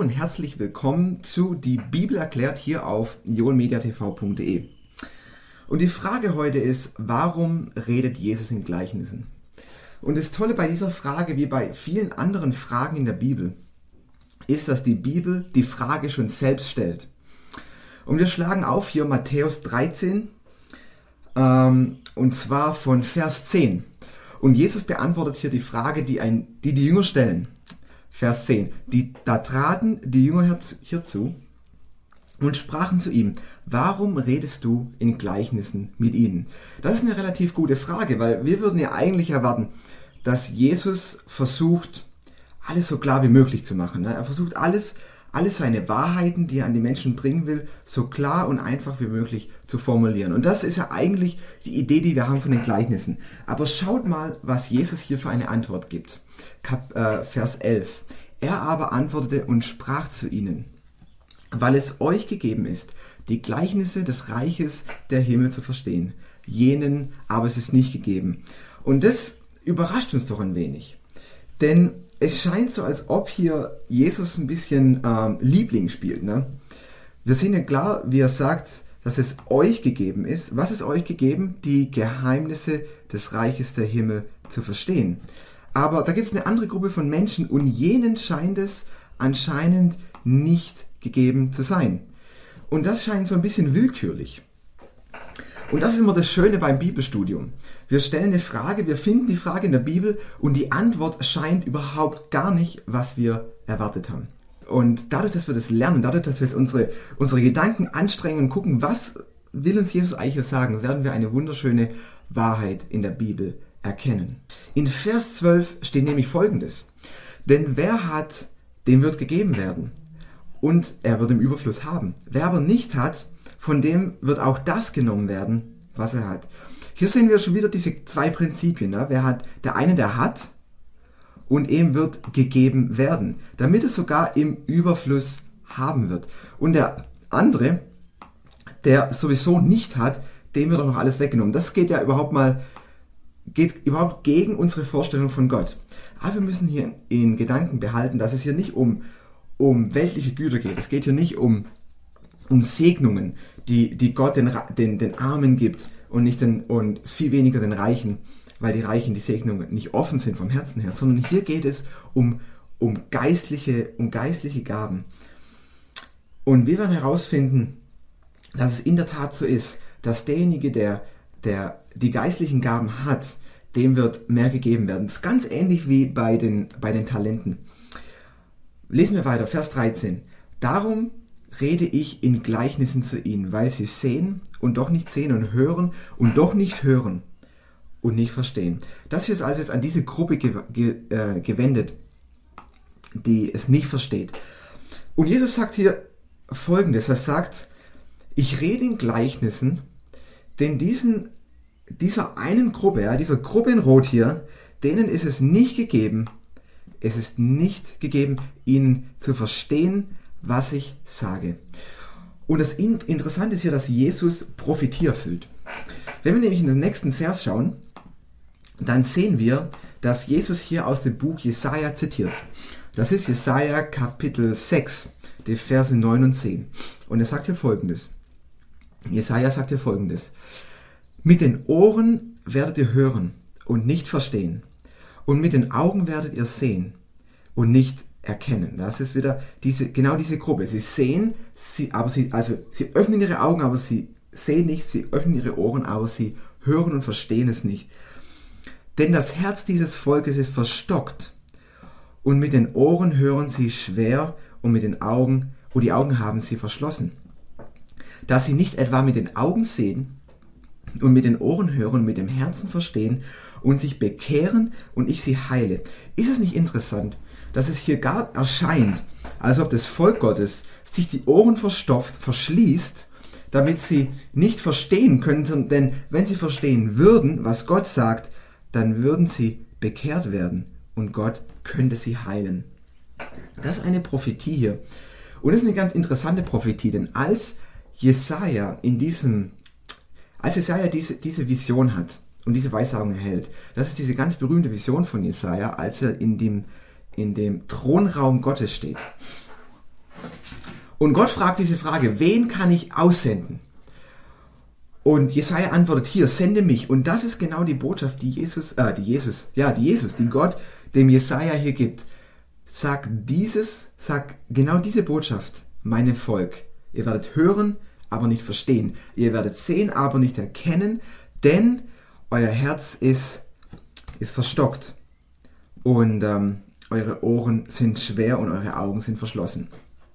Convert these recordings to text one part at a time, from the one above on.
und herzlich willkommen zu Die Bibel erklärt hier auf joelmediatv.de. Und die Frage heute ist, warum redet Jesus in Gleichnissen? Und das Tolle bei dieser Frage, wie bei vielen anderen Fragen in der Bibel, ist, dass die Bibel die Frage schon selbst stellt. Und wir schlagen auf hier Matthäus 13, und zwar von Vers 10. Und Jesus beantwortet hier die Frage, die die Jünger stellen. Vers 10. Da traten die Jünger hierzu und sprachen zu ihm, warum redest du in Gleichnissen mit ihnen? Das ist eine relativ gute Frage, weil wir würden ja eigentlich erwarten, dass Jesus versucht, alles so klar wie möglich zu machen. Er versucht alles seine Wahrheiten, die er an die Menschen bringen will, so klar und einfach wie möglich zu formulieren. Und das ist ja eigentlich die Idee, die wir haben von den Gleichnissen. Aber schaut mal, was Jesus hier für eine Antwort gibt. Vers 11. Er aber antwortete und sprach zu ihnen, weil es euch gegeben ist, die Gleichnisse des Reiches der Himmel zu verstehen. Jenen aber ist es nicht gegeben. Und das überrascht uns doch ein wenig. Denn es scheint so, als ob hier Jesus ein bisschen Liebling spielt. Ne? Wir sehen ja klar, wie er sagt, dass es euch gegeben ist. Was ist euch gegeben? Die Geheimnisse des Reiches der Himmel zu verstehen. Aber da gibt es eine andere Gruppe von Menschen und jenen scheint es anscheinend nicht gegeben zu sein. Und das scheint so ein bisschen willkürlich. Und das ist immer das Schöne beim Bibelstudium. Wir stellen eine Frage, wir finden die Frage in der Bibel und die Antwort scheint überhaupt gar nicht, was wir erwartet haben. Und dadurch, dass wir das lernen, dadurch, dass wir jetzt unsere Gedanken anstrengen und gucken, was will uns Jesus eigentlich sagen, werden wir eine wunderschöne Wahrheit in der Bibel erkennen. In Vers 12 steht nämlich Folgendes. Denn wer hat, dem wird gegeben werden und er wird im Überfluss haben. Wer aber nicht hat, von dem wird auch das genommen werden, was er hat. Hier sehen wir schon wieder diese zwei Prinzipien. Ne? Der eine, der hat und ihm wird gegeben werden, damit es sogar im Überfluss haben wird. Und der andere, der sowieso nicht hat, dem wird auch noch alles weggenommen. Das geht überhaupt gegen unsere Vorstellung von Gott. Aber wir müssen hier in Gedanken behalten, dass es hier nicht um weltliche Güter geht. Es geht hier nicht um Segnungen, die Gott den Armen gibt und viel weniger den Reichen, weil die Reichen die Segnungen nicht offen sind vom Herzen her, sondern hier geht es um geistliche Gaben. Und wir werden herausfinden, dass es in der Tat so ist, dass derjenige, der die geistlichen Gaben hat, dem wird mehr gegeben werden. Das ist ganz ähnlich wie bei den Talenten. Lesen wir weiter, Vers 13. Darum rede ich in Gleichnissen zu ihnen, weil sie sehen und doch nicht sehen und hören und doch nicht hören und nicht verstehen. Das hier ist also jetzt an diese Gruppe gewendet, die es nicht versteht. Und Jesus sagt hier Folgendes, er sagt, ich rede in Gleichnissen, denn dieser einen Gruppe, dieser Gruppe in Rot hier, denen ist es nicht gegeben, ihnen zu verstehen, was ich sage. Und das Interessante ist hier, dass Jesus Prophetie erfüllt. Wenn wir nämlich in den nächsten Vers schauen, dann sehen wir, dass Jesus hier aus dem Buch Jesaja zitiert. Das ist Jesaja Kapitel 6, die Verse 9 und 10. Und er sagt hier Folgendes. Jesaja sagt hier Folgendes. Mit den Ohren werdet ihr hören und nicht verstehen. Und mit den Augen werdet ihr sehen und nicht erkennen. Das ist wieder genau diese Gruppe. Sie sehen, sie öffnen ihre Augen, aber sie sehen nicht. Sie öffnen ihre Ohren, aber sie hören und verstehen es nicht. Denn das Herz dieses Volkes ist verstockt und mit den Ohren hören sie schwer und die Augen haben sie verschlossen. Dass sie nicht etwa mit den Augen sehen und mit den Ohren hören, mit dem Herzen verstehen und sich bekehren und ich sie heile. Ist es nicht interessant, dass es hier gar erscheint, als ob das Volk Gottes sich die Ohren verstopft, verschließt, damit sie nicht verstehen können, denn wenn sie verstehen würden, was Gott sagt, dann würden sie bekehrt werden und Gott könnte sie heilen. Das ist eine Prophetie hier. Und es ist eine ganz interessante Prophetie, denn als Jesaja diese Vision hat und diese Weissagung erhält, das ist diese ganz berühmte Vision von Jesaja, als er in dem Thronraum Gottes steht. Und Gott fragt diese Frage, wen kann ich aussenden? Und Jesaja antwortet hier, sende mich. Und das ist genau die Botschaft, die Gott dem Jesaja hier gibt. Sag genau diese Botschaft meinem Volk. Ihr werdet hören, aber nicht verstehen. Ihr werdet sehen, aber nicht erkennen, denn euer Herz ist verstockt. Und eure Ohren sind schwer und eure Augen sind verschlossen.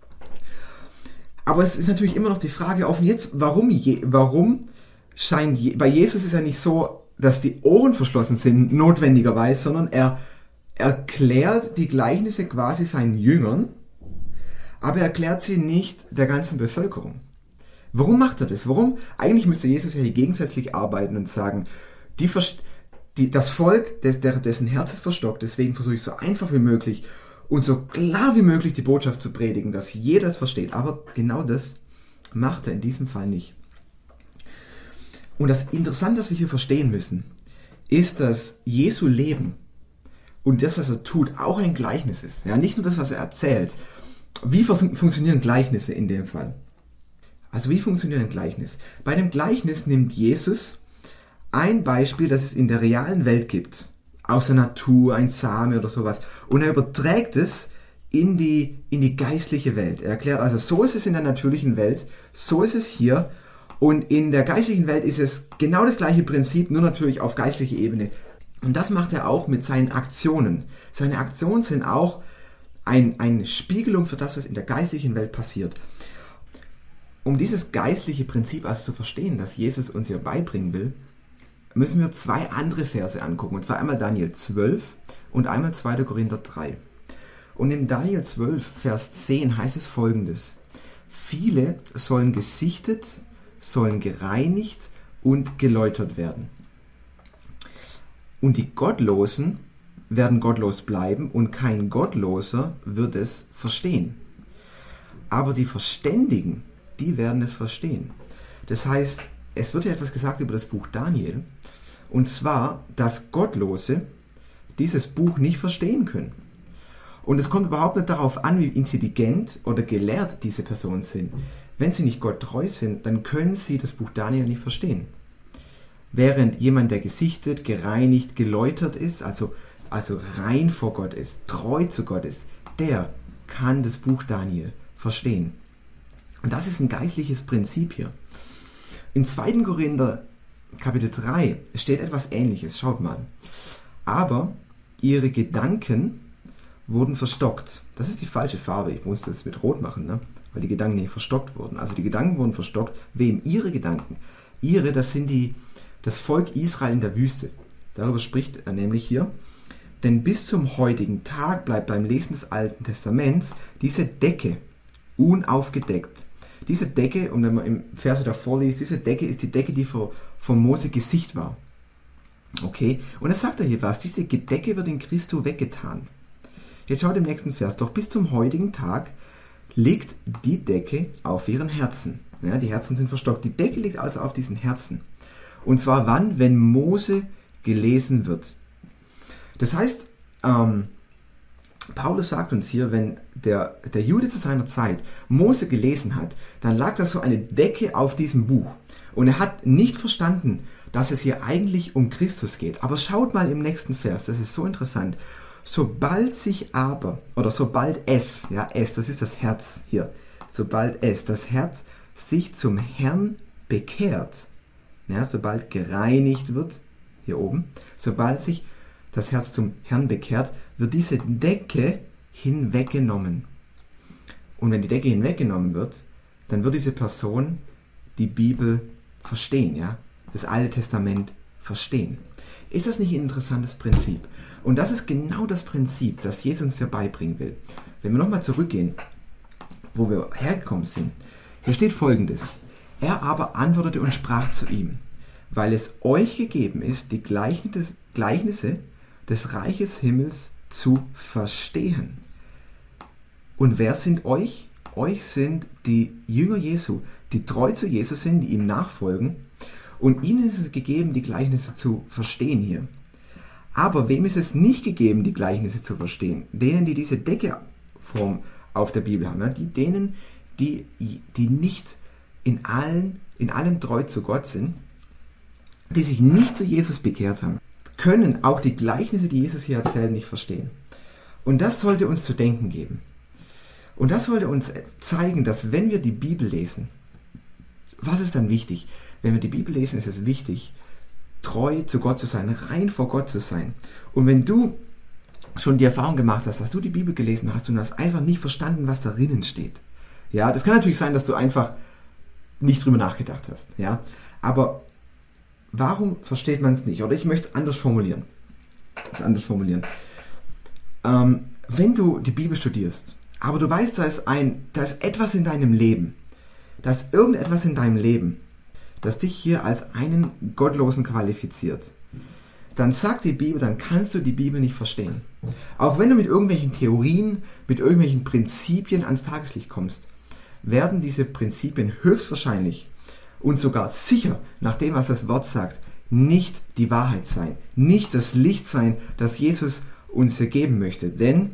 Aber es ist natürlich immer noch die Frage offen jetzt, warum scheint, bei Jesus ist ja nicht so, dass die Ohren verschlossen sind, notwendigerweise, sondern er erklärt die Gleichnisse quasi seinen Jüngern, aber er erklärt sie nicht der ganzen Bevölkerung. Warum macht er das? Eigentlich müsste Jesus ja hier gegensätzlich arbeiten und sagen, das Volk, dessen Herz ist verstockt, deswegen versuche ich so einfach wie möglich und so klar wie möglich die Botschaft zu predigen, dass jeder es versteht. Aber genau das macht er in diesem Fall nicht. Und das Interessante, was wir hier verstehen müssen, ist, dass Jesu Leben und das, was er tut, auch ein Gleichnis ist. Ja, nicht nur das, was er erzählt. Wie funktionieren Gleichnisse in dem Fall? Also wie funktioniert ein Gleichnis? Bei dem Gleichnis nimmt Jesus ein Beispiel, das es in der realen Welt gibt, aus der Natur, ein Same oder sowas, und er überträgt es in die geistliche Welt. Er erklärt also, so ist es in der natürlichen Welt, so ist es hier, und in der geistlichen Welt ist es genau das gleiche Prinzip, nur natürlich auf geistlicher Ebene. Und das macht er auch mit seinen Aktionen. Seine Aktionen sind auch eine Spiegelung für das, was in der geistlichen Welt passiert. Um dieses geistliche Prinzip also zu verstehen, das Jesus uns hier beibringen will, müssen wir zwei andere Verse angucken. Und zwar einmal Daniel 12 und einmal 2. Korinther 3. Und in Daniel 12, Vers 10 heißt es Folgendes. Viele sollen gesichtet, sollen gereinigt und geläutert werden. Und die Gottlosen werden gottlos bleiben und kein Gottloser wird es verstehen. Aber die Verständigen, die werden es verstehen. Das heißt, es wird ja etwas gesagt über das Buch Daniel, und zwar, dass Gottlose dieses Buch nicht verstehen können. Und es kommt überhaupt nicht darauf an, wie intelligent oder gelehrt diese Personen sind. Wenn sie nicht Gott treu sind, dann können sie das Buch Daniel nicht verstehen. Während jemand, der gesichtet, gereinigt, geläutert ist, also rein vor Gott ist, treu zu Gott ist, der kann das Buch Daniel verstehen. Und das ist ein geistliches Prinzip hier. In 2. Korinther Kapitel 3 steht etwas Ähnliches. Schaut mal. Aber ihre Gedanken wurden verstockt. Das ist die falsche Farbe. Ich muss das mit Rot machen, ne? Weil die Gedanken nicht verstockt wurden. Also die Gedanken wurden verstockt. Wem? Ihre Gedanken. Ihre, das sind das Volk Israel in der Wüste. Darüber spricht er nämlich hier. Denn bis zum heutigen Tag bleibt beim Lesen des Alten Testaments diese Decke unaufgedeckt. Diese Decke, und wenn man im Verse davor liest, diese Decke ist die Decke, die vor Mose Gesicht war. Okay, und er sagt hier was, diese Decke wird in Christo weggetan. Jetzt schaut im nächsten Vers, doch bis zum heutigen Tag liegt die Decke auf ihren Herzen. Ja, die Herzen sind verstockt. Die Decke liegt also auf diesen Herzen. Und zwar wann? Wenn Mose gelesen wird. Das heißt, Paulus sagt uns hier, wenn der Jude zu seiner Zeit Mose gelesen hat, dann lag da so eine Decke auf diesem Buch. Und er hat nicht verstanden, dass es hier eigentlich um Christus geht. Aber schaut mal im nächsten Vers, das ist so interessant. Sobald es, das ist das Herz hier, das Herz sich zum Herrn bekehrt, ja, sobald gereinigt wird, hier oben, sobald sich das Herz zum Herrn bekehrt, wird diese Decke hinweggenommen. Und wenn die Decke hinweggenommen wird, dann wird diese Person die Bibel verstehen, ja, das Alte Testament verstehen. Ist das nicht ein interessantes Prinzip? Und das ist genau das Prinzip, das Jesus uns hier beibringen will. Wenn wir nochmal zurückgehen, wo wir hergekommen sind, hier steht Folgendes. Er aber antwortete und sprach zu ihm, weil es euch gegeben ist, die Gleichnisse des Reiches Himmels zu verstehen. Und wer sind euch? Euch sind die Jünger Jesu, die treu zu Jesus sind, die ihm nachfolgen. Und ihnen ist es gegeben, die Gleichnisse zu verstehen hier. Aber wem ist es nicht gegeben, die Gleichnisse zu verstehen? Denen, die diese Deckeform auf der Bibel haben. Denen, die nicht in allem treu zu Gott sind, die sich nicht zu Jesus bekehrt haben, können auch die Gleichnisse, die Jesus hier erzählt, nicht verstehen. Und das sollte uns zu denken geben. Und das sollte uns zeigen, dass wenn wir die Bibel lesen, was ist dann wichtig? Wenn wir die Bibel lesen, ist es wichtig, treu zu Gott zu sein, rein vor Gott zu sein. Und wenn du schon die Erfahrung gemacht hast, dass du die Bibel gelesen hast und hast einfach nicht verstanden, was darin steht. Ja, das kann natürlich sein, dass du einfach nicht drüber nachgedacht hast. Ja, aber warum versteht man es nicht? Oder ich möchte es anders formulieren. Wenn du die Bibel studierst, aber du weißt, da ist etwas in deinem Leben, da ist irgendetwas in deinem Leben, das dich hier als einen Gottlosen qualifiziert, dann sagt die Bibel, dann kannst du die Bibel nicht verstehen. Auch wenn du mit irgendwelchen Theorien, mit irgendwelchen Prinzipien ans Tageslicht kommst, werden diese Prinzipien höchstwahrscheinlich und sogar sicher, nach dem, was das Wort sagt, nicht die Wahrheit sein, nicht das Licht sein, das Jesus uns geben möchte. Denn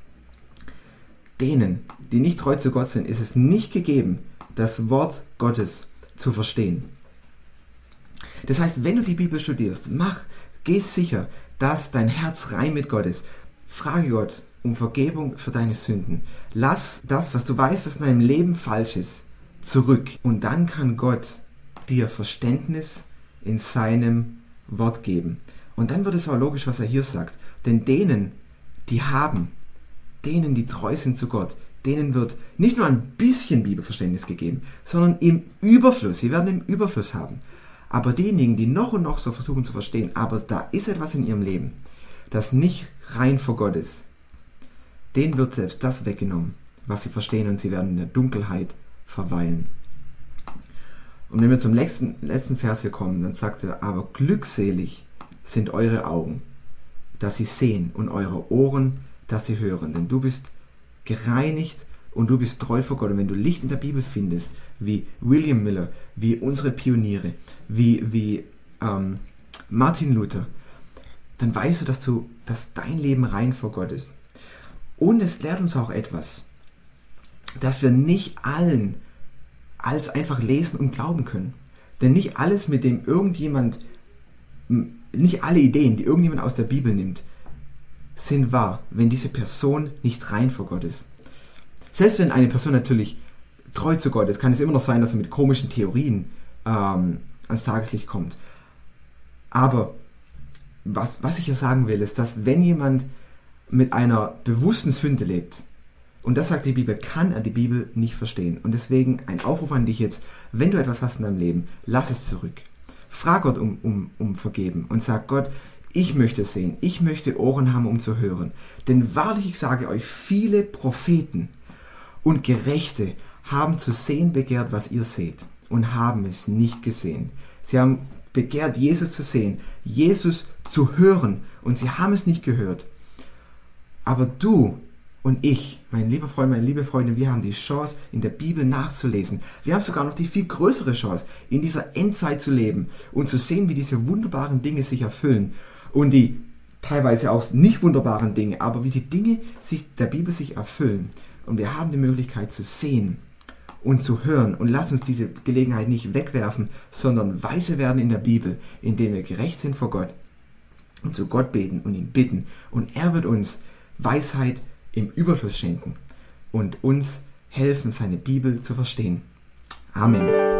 denen, die nicht treu zu Gott sind, ist es nicht gegeben, das Wort Gottes zu verstehen. Das heißt, wenn du die Bibel studierst, geh sicher, dass dein Herz rein mit Gott ist. Frage Gott um Vergebung für deine Sünden. Lass das, was du weißt, was in deinem Leben falsch ist, zurück. Und dann kann Gott dir Verständnis in seinem Wort geben. Und dann wird es auch logisch, was er hier sagt. Denn denen, die treu sind zu Gott, denen wird nicht nur ein bisschen Bibelverständnis gegeben, sondern im Überfluss. Sie werden im Überfluss haben. Aber diejenigen, die noch und noch so versuchen zu verstehen, aber da ist etwas in ihrem Leben, das nicht rein vor Gott ist, denen wird selbst das weggenommen, was sie verstehen, und sie werden in der Dunkelheit verweilen. Und wenn wir zum letzten Vers hier kommen, dann sagt er, aber glückselig sind eure Augen, dass sie sehen, und eure Ohren, dass sie hören. Denn du bist gereinigt und du bist treu vor Gott. Und wenn du Licht in der Bibel findest, wie William Miller, wie unsere Pioniere, wie Martin Luther, dann weißt du, dass dein Leben rein vor Gott ist. Und es lehrt uns auch etwas, dass wir nicht alles einfach lesen und glauben können. Denn nicht alles, nicht alle Ideen, die irgendjemand aus der Bibel nimmt, sind wahr, wenn diese Person nicht rein vor Gott ist. Selbst wenn eine Person natürlich treu zu Gott ist, kann es immer noch sein, dass er mit komischen Theorien ans Tageslicht kommt. Aber was ich hier sagen will, ist, dass wenn jemand mit einer bewussten Sünde lebt, und das sagt die Bibel, kann er die Bibel nicht verstehen. Und deswegen ein Aufruf an dich jetzt, wenn du etwas hast in deinem Leben, lass es zurück. Frag Gott um Vergeben und sag Gott, ich möchte sehen, ich möchte Ohren haben, um zu hören. Denn wahrlich, ich sage euch, viele Propheten und Gerechte haben zu sehen begehrt, was ihr seht, und haben es nicht gesehen. Sie haben begehrt, Jesus zu sehen, Jesus zu hören, und sie haben es nicht gehört. Aber du und ich, mein lieber Freund, meine liebe Freundin, wir haben die Chance, in der Bibel nachzulesen. Wir haben sogar noch die viel größere Chance, in dieser Endzeit zu leben und zu sehen, wie diese wunderbaren Dinge sich erfüllen. Und die teilweise auch nicht wunderbaren Dinge, aber wie die Dinge der Bibel sich erfüllen. Und wir haben die Möglichkeit zu sehen und zu hören. Und lass uns diese Gelegenheit nicht wegwerfen, sondern weise werden in der Bibel, indem wir gerecht sind vor Gott und zu Gott beten und ihn bitten. Und er wird uns Weisheit im Überfluss schenken und uns helfen, seine Bibel zu verstehen. Amen.